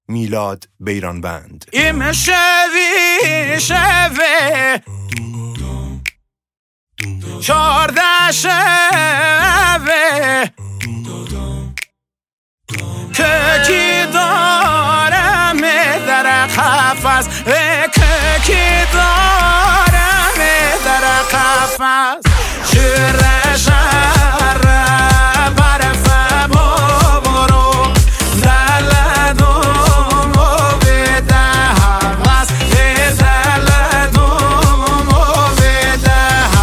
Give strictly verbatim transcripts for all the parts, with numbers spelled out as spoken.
میلاد بیرانبند. ایم شوی شوی چارده شوی که کی دارم در قفس که کی دارم در قفس شیر شهر برف بابرو دلدوم و بده حوث دلدوم و بده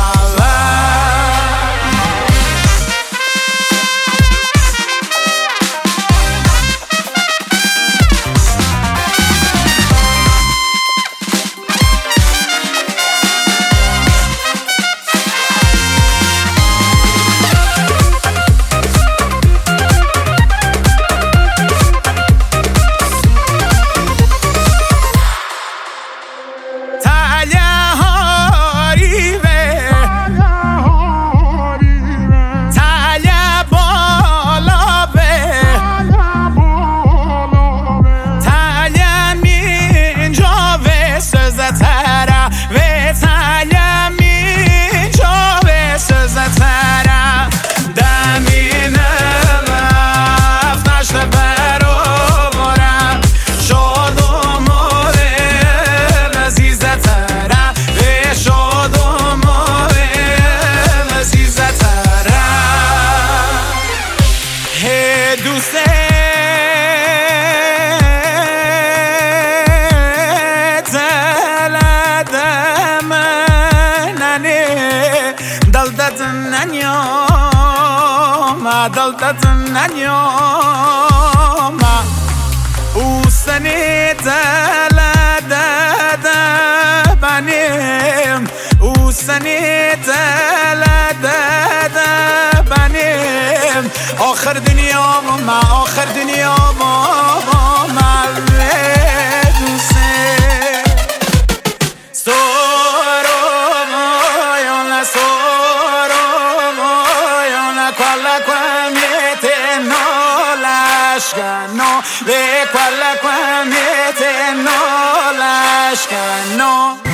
دلتت ننیام او سنی دل دد بنیم او سنی دل دد بنیم آخر دنیا ما آخر دنیا ما ما دوسته سورو یا سورو یا quella qua miete no lascia no ve quella qua miete no lascia no